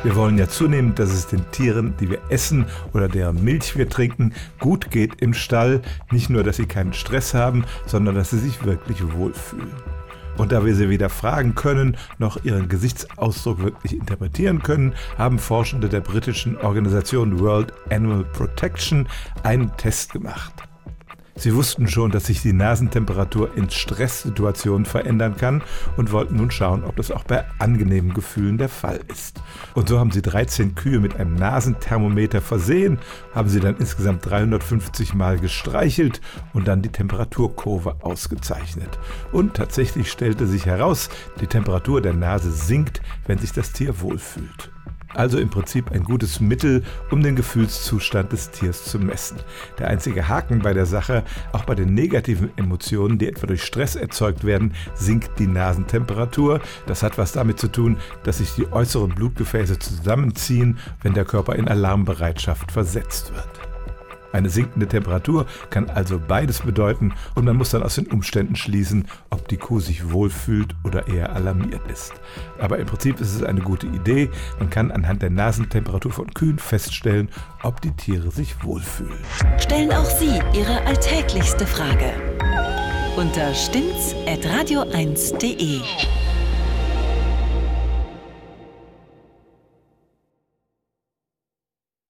Wir wollen ja zunehmend, dass es den Tieren, die wir essen oder deren Milch wir trinken, gut geht im Stall. Nicht nur, dass sie keinen Stress haben, sondern dass sie sich wirklich wohlfühlen. Und da wir sie weder fragen können, noch ihren Gesichtsausdruck wirklich interpretieren können, haben Forschende der britischen Organisation World Animal Protection einen Test gemacht. Sie wussten schon, dass sich die Nasentemperatur in Stresssituationen verändern kann und wollten nun schauen, ob das auch bei angenehmen Gefühlen der Fall ist. Und so haben sie 13 Kühe mit einem Nasenthermometer versehen, haben sie dann insgesamt 350 Mal gestreichelt und dann die Temperaturkurve ausgezeichnet. Und tatsächlich stellte sich heraus, die Temperatur der Nase sinkt, wenn sich das Tier wohlfühlt. Also im Prinzip ein gutes Mittel, um den Gefühlszustand des Tiers zu messen. Der einzige Haken bei der Sache: auch bei den negativen Emotionen, die etwa durch Stress erzeugt werden, sinkt die Nasentemperatur. Das hat was damit zu tun, dass sich die äußeren Blutgefäße zusammenziehen, wenn der Körper in Alarmbereitschaft versetzt wird. Eine sinkende Temperatur kann also beides bedeuten und man muss dann aus den Umständen schließen, ob die Kuh sich wohlfühlt oder eher alarmiert ist. Aber im Prinzip ist es eine gute Idee. Man kann anhand der Nasentemperatur von Kühen feststellen, ob die Tiere sich wohlfühlen. Stellen auch Sie Ihre alltäglichste Frage unter stimmt's@radio1.de.